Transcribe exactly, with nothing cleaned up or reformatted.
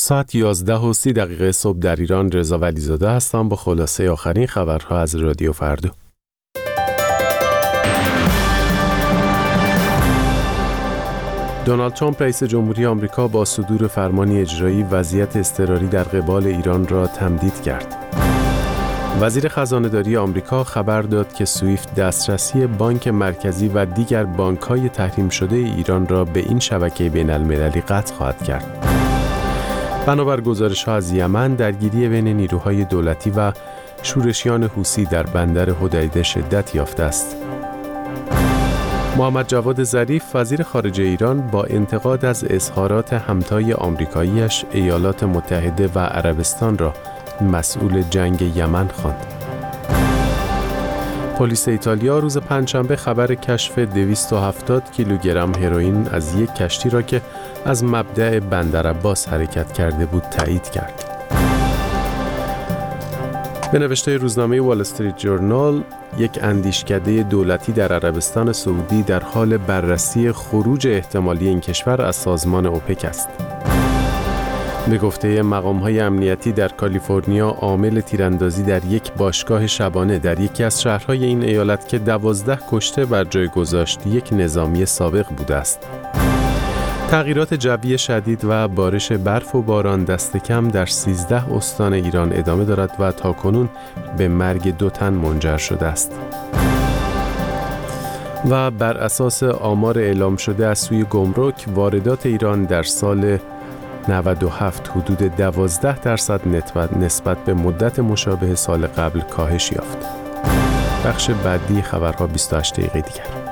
ساعت یازده و سی دقیقه صبح در ایران. رضا ولیزاده هستم با خلاصه آخرین خبرها از رادیو فردا. دونالد ترامپ رئیس جمهوری آمریکا با صدور فرمانی اجرایی وضعیت اضطراری در قبال ایران را تمدید کرد. وزیر خزانه‌داری آمریکا خبر داد که سویفت دسترسی بانک مرکزی و دیگر بانک‌های تحریم شده ایران را به این شبکه بین‌المللی قطع خواهد کرد. بنابر گزارش‌ها از یمن، درگیری بین نیروهای دولتی و شورشیان حوثی در بندر حدیده شدت یافته است. محمد جواد ظریف وزیر خارجه ایران با انتقاد از اظهارات همتای آمریکایی‌اش ایالات متحده و عربستان را مسئول جنگ یمن خواند. پلیس ایتالیا روز پنجشنبه خبر کشف دویست و هفتاد کیلوگرم هروئین از یک کشتی را که از مبدأ بندرعباس حرکت کرده بود تایید کرد. به نوشته روزنامه وال استریت جورنال، یک اندیشکده دولتی در عربستان سعودی در حال بررسی خروج احتمالی این کشور از سازمان اوپک است. به گفته مقام‌های امنیتی در کالیفرنیا، عامل تیراندازی در یک باشگاه شبانه در یکی از شهرهای این ایالت که دوازده کشته بر جای گذاشت یک نظامی سابق بوده است. تغییرات جوی شدید و بارش برف و باران دست کم در سیزده استان ایران ادامه دارد و تاکنون به مرگ دو تن منجر شده است. و بر اساس آمار اعلام شده از سوی گمرک، واردات ایران در سال نود و هفت حدود دوازده درصد نسبت به مدت مشابه سال قبل کاهش یافت. بخش بعدی خبرها بیست و هشت دقیقه دیگر.